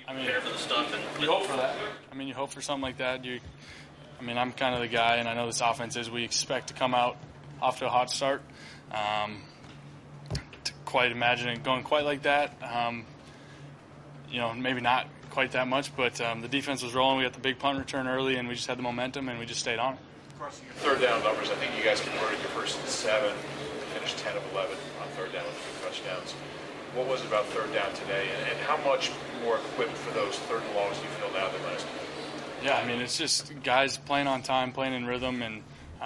prepare for the stuff. And you hope for that. You hope for something like that. I'm kind of the guy, and I know this offense is. We expect to come out off to a hot start. To quite imagine it going quite like that. Maybe not quite that much, but the defense was rolling. We got the big punt return early, and we just had the momentum, and we just stayed on it. Third down numbers, I think you guys converted your first 7, finished 10 of 11 on third down with 2 touchdowns. What was it about third down today, and how much more equipped for those third and longs do you feel now than last week? Yeah, it's just guys playing on time, playing in rhythm, and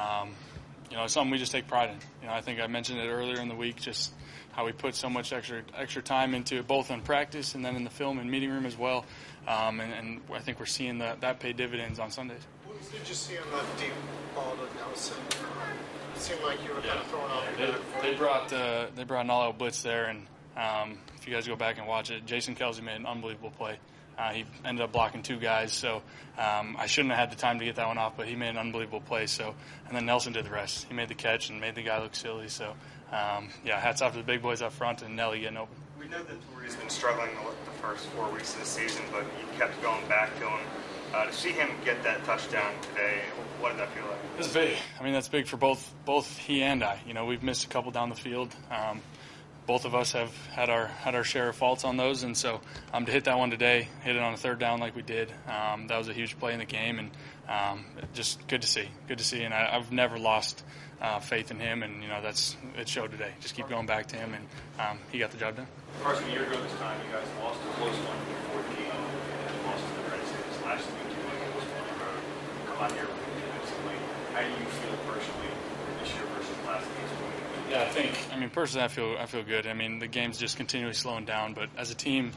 it's something we just take pride in. I think I mentioned it earlier in the week, just how we put so much extra time into it, both in practice and then in the film and meeting room as well. And I think we're seeing that pay dividends on Sundays. What did you see on that deep ball to Nelson? It seemed like you were kind of throwing off. They brought an all-out blitz there, and if you guys go back and watch it, Jason Kelsey made an unbelievable play. He ended up blocking 2 guys, so I shouldn't have had the time to get that one off, but he made an unbelievable play. And then Nelson did the rest. He made the catch and made the guy look silly. So, hats off to the big boys up front and Nelly getting open. We know that Torrey's been struggling the first 4 weeks of the season, but you kept going back to him. To see him get that touchdown today, what did that feel like? It's big. That's big for both he and I. We've missed a couple down the field. Both of us have had our share of faults on those, and so to hit that one today, hit it on a third down like we did, that was a huge play in the game, and just good to see. And I've never lost faith in him, and it showed today. Just keep going back to him, and he got the job done. Carson, a year ago this time, you guys lost a close one in 14 and lost to the Red States. Last week, you went to the road. Come out here convincingly. How do you feel personally this year versus last week's week? Yeah, personally, I feel good. The game's just continually slowing down, but as a team,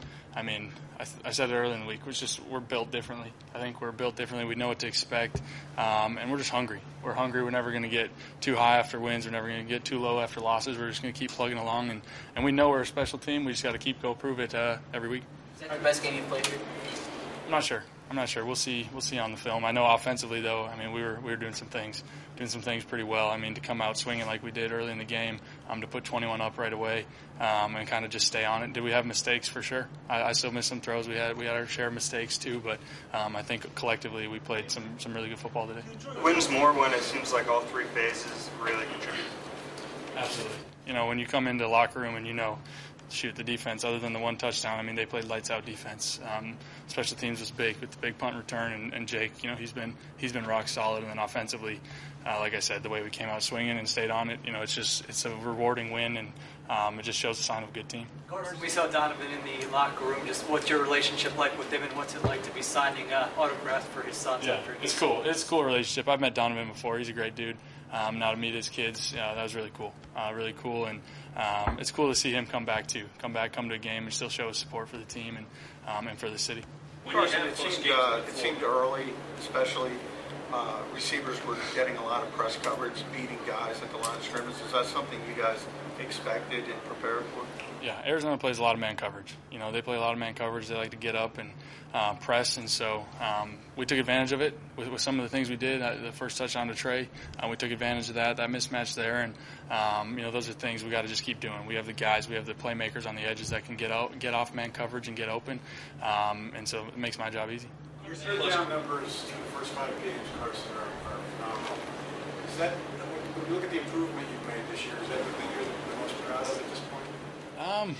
I said it earlier in the week, we're built differently. I think we're built differently. We know what to expect, and we're just hungry. We're hungry. We're never going to get too high after wins. We're never going to get too low after losses. We're just going to keep plugging along, and we know we're a special team. We just got to keep prove it every week. Is that the best game you've played here? I'm not sure. We'll see on the film. I know offensively, though, we were doing some things pretty well. To come out swinging like we did early in the game, to put 21 up right away, and kind of just stay on it. Did we have mistakes? For sure. I still missed some throws. We had our share of mistakes too, but I think collectively we played some really good football today. Wins more when it seems like all 3 phases really contribute. Absolutely. When you come into the locker room and the defense, other than the 1 touchdown, they played lights out defense. Special teams was big with the big punt return, and Jake, he's been rock solid. And then offensively, like I said, the way we came out swinging and stayed on it, it's a rewarding win, and it just shows a sign of a good team. Carson, we saw Donovan in the locker room. Just what's your relationship like with him, and what's it like to be signing autographs for his sons? Yeah, it's cool. It's a cool relationship. I've met Donovan before. He's a great dude. Now to meet his kids, that was really cool. And it's cool to see him come back too. Come to a game and still show his support for the team and for the city. Carson, it seemed early, especially receivers were getting a lot of press coverage, beating guys at the line of scrimmage. Is that something you guys expected and prepared for? Yeah, Arizona plays a lot of man coverage. They play a lot of man coverage. They like to get up and press, and so we took advantage of it with some of the things we did. The first touchdown to Trey, we took advantage of that mismatch there, and those are things we got to just keep doing. We have the guys, we have the playmakers on the edges that can get off man coverage and get open, and so it makes my job easy. Your third down numbers in the first 5 games, Carson, are phenomenal. Is that, when you look at the improvement you've made this year, is that the thing you're the most proud of at this point?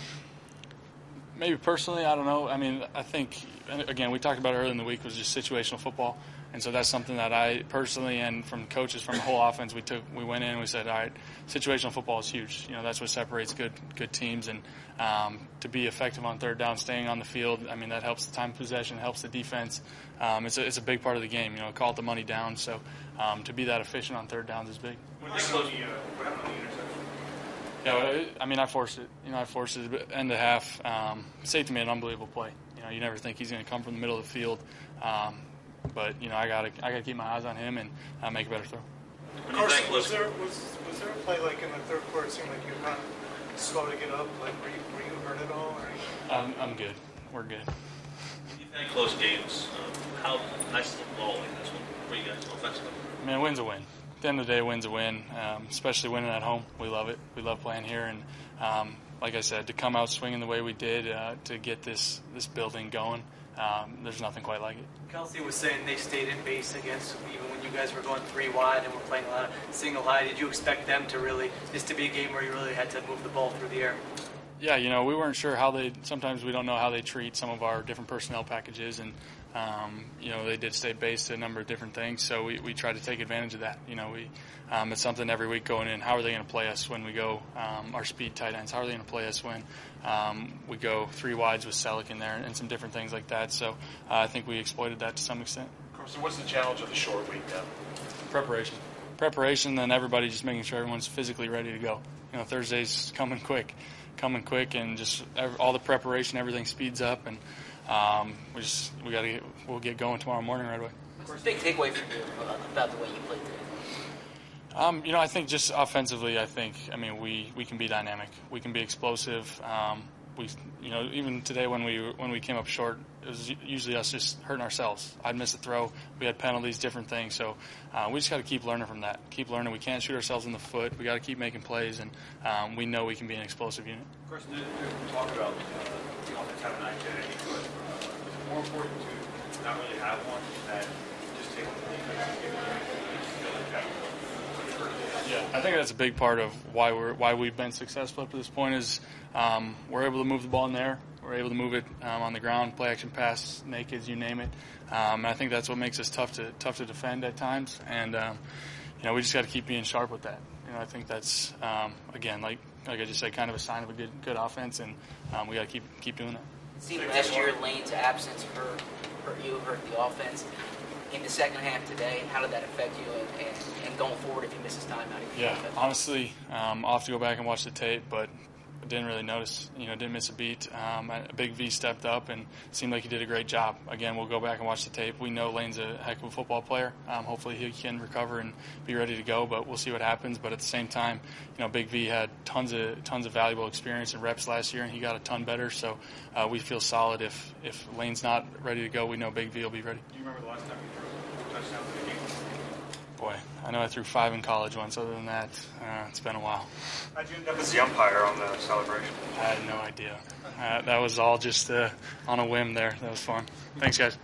Maybe personally, I don't know. I think, again, we talked about it earlier in the week, was just situational football. And so that's something that I personally, and from coaches, from the whole offense, we went in and we said, all right, situational football is huge. That's what separates good teams. And to be effective on third down, staying on the field, that helps the time possession, helps the defense. It's a big part of the game. Call it the money down. So to be that efficient on third downs is big. What happened on the interception? Yeah, I forced it. I forced it at the end of half. Safety made an unbelievable play. You never think he's going to come from the middle of the field. But I gotta keep my eyes on him and make a better throw. Carson, was there a play like in the third quarter? It seemed like you were kind of slow to get up. Like were you hurt at all? Or? I'm good. We're good. When you've had close games, how nice is the ball in this one for you guys offensively? A win's a win. At the end of the day, a win's a win, especially winning at home. We love it. We love playing here, and like I said, to come out swinging the way we did to get this building going, there's nothing quite like it. Kelsey was saying they stayed in base against, even when you guys were going 3 wide and were playing a lot of single high. Did you expect them to really, this to be a game where you really had to move the ball through the air? Yeah, we weren't sure sometimes we don't know how they treat some of our different personnel packages, and they did stay based to a number of different things, so we tried to take advantage of that. It's something every week going in. How are they going to play us when we go our speed tight ends? How are they going to play us when we go 3 wides with Selleck in there and some different things like that? So I think we exploited that to some extent. So what's the challenge of the short week now? Preparation, and everybody just making sure everyone's physically ready to go. Thursday's coming quick, and just all the preparation, everything speeds up, and we'll get going tomorrow morning right away. What's the big takeaway for you about the way you played today? I think just offensively, we can be dynamic. We can be explosive. Even today when we came up short, it was usually us just hurting ourselves. I'd miss a throw. We had penalties, different things. So we just got to keep learning from that. Keep learning. We can't shoot ourselves in the foot. We got to keep making plays, and we know we can be an explosive unit. Of course, we talk about the offense having an identity, but is it more important to not really have one than just take on the defense and give it Yeah, I think that's a big part of why we've been successful up to this point is we're able to move the ball in there. We're able to move it on the ground, play action pass, nakeds, you name it. And I think that's what makes us tough to defend at times. And we just got to keep being sharp with that. I think that's again, like I just said, kind of a sign of a good offense, and we got to keep doing that. It seemed last year Lane's absence hurt the offense. In the second half today, how did that affect you, and going forward if he misses time out of your offense? Honestly, I'll have to go back and watch the tape, but I didn't really notice, didn't miss a beat. Big V stepped up and seemed like he did a great job. Again, we'll go back and watch the tape. We know Lane's a heck of a football player. Hopefully he can recover and be ready to go, but we'll see what happens. But at the same time, Big V had tons of valuable experience and reps last year, and he got a ton better. So we feel solid. If Lane's not ready to go, we know Big V will be ready. Do you remember the last time you threw a touchdown in the game? Boy, I know I threw 5 in college once. Other than that, it's been a while. How'd you end up as the umpire on the celebration? I had no idea. That was all just on a whim there. That was fun. Thanks, guys.